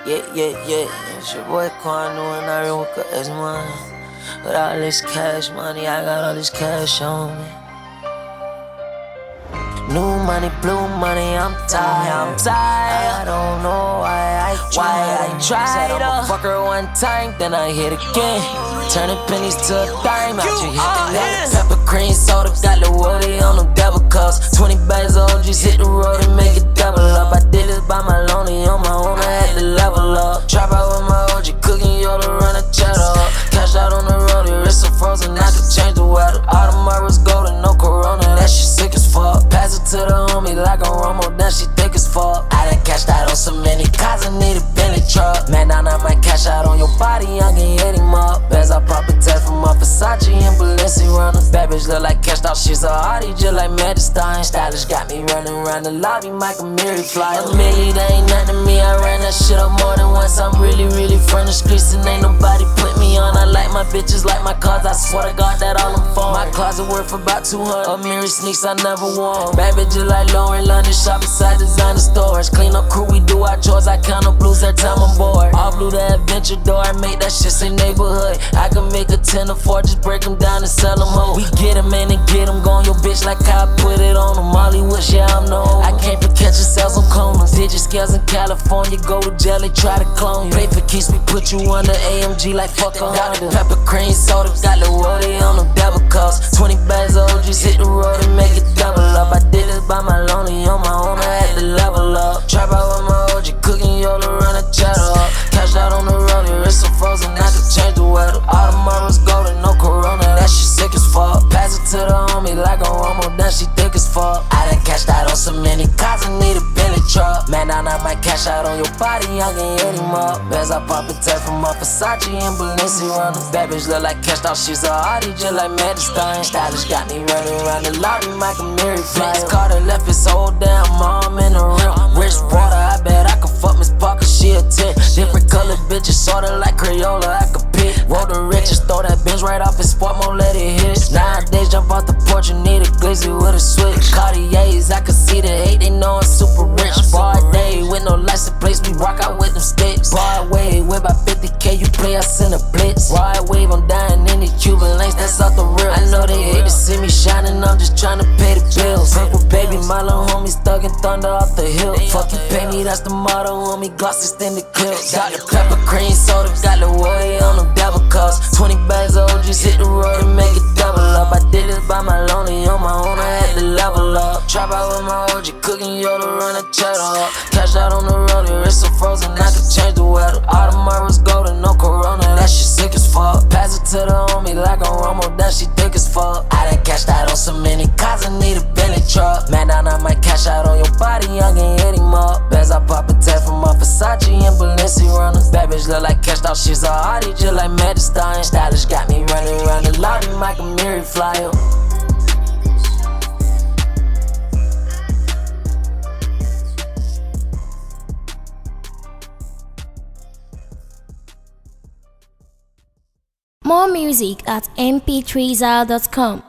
Yeah. It's your boy Quando and I real with S money. With all this cash money, I got all this cash on me. New money, blue money, I'm tired. I don't know why I tried. Said I'ma fuck her one time, then I hit again. Turning pennies to a dime, out you hit the net. Pepper cream soda, got the woody on them double cups. 20 bags of OGs, hit the road and make it double up. I did this by my lonely, on my own, I had to level up. Trap out with my OG, cooking Yoda, run a cheddar up. Cash out on the road, the wrist so frozen, I could change the weather. All the Marlboro's golden, no corona, that shit sick as fuck. Pass it to the homie like a Romo, then she thick as fuck. I done cashed out on so many cars, I need a Bentley truck. Man down, I might cash out on your body, I can hit him up. As I pop a test from my Versace and Balenciaga. Bad bitch look like cashed out, she's a hottie, just like Magic Stein. Stylish got me running around the lobby, Michael Mary fly. A million, that ain't nothing to me, I ran that shit up more than once. I'm really from the streets and ain't nobody put me on. I like my bitches like my cars, I swear to God that all I'm for. My closet worth about 200, a Mary sneaks I never wore. Bad bitches like Lauren London, shop beside designer stores. Clean up crew, we do our chores, I count up blues every time I'm bored. All blue the adventure door, I make that shit say neighborhood. I can make a 10 or 4, just break them down and sell them whole. We get them in and get them gone, your bitch like I put it on them. Hollywood, yeah, I'm known. I came for catching sales on clones. Digit scales in California, go to jail, they try to clone you. Pay for keys, we put you under AMG like fuck a Honda. Pepper cream soda, got the woody on them double cups. 20 bags of OGs, hit the road and make it double up. I did this by my lonely, on my own, I had to level up. Trap out with my OG, cooking Yoda, run a cheddar up. Cash out on the road, your wrist so frozen, I could change the weather. All the Marlboro's golden, no corona, that shit sick as fuck. Pass it to the homie like a Romo, then she thick as fuck. I done cashed out on so many cars, I need a Bentley truck. Man down, I might cash out on your body, I can hit him up. As I pop a test from my Versace and Balenciaga. Bad bitch look like cashed out, she's a hottie, just like Magic Stein. Stylish got me running around the lobby, Michael Mary fly. Carter left his whole damn mom in the rim. Rich water, I bet I could fuck Miss Parker, she a 10. Different colored bitches, sorta like Crayola, I could pick. Roll the riches, throw that bench right off his sport mode, let it hit. Nowadays, jump off the porch, you need a glizzy with a switch. Cartiers, I can see the hate, they know I'm super rich. Bar day, with no license plates, we rock out with them sticks. Bar wave, with about 50K, you play us in a blitz. Ride wave, I'm dying in the Cuban links, that's off the real. I know they hate to see me shining, I'm just trying to pay the bills. Purple baby, my little homies thuggin' thunder off the hill. Fuck you, pay me, that's the motto on me, gloss extended clips. Got the pepper cream soda, got the woody on them double cups. 20 bags of OGs, hit the road and make it double up. I did this by my lonely, on my own, I had to level up. Trap out with my OG, cooking Yoda, run a cheddar up. Cash out on the road, your wrist so frozen, I could change the weather. All the Marlboro's golden, no corona, that shit sick as fuck. Pass it to the homie like a Romo, that she thick as fuck. I done cashed out on so many cars, I need a Bentley truck. Man down, I might cash out on your body, I can hit him up. As I pop a test from my Versace and Balenciaga. Bad bitch look like cashed out, she's a hottie, just like Magic Stein. Stylish got me running around the lobby, Michael Mary flyer. More music at mp3zal.com.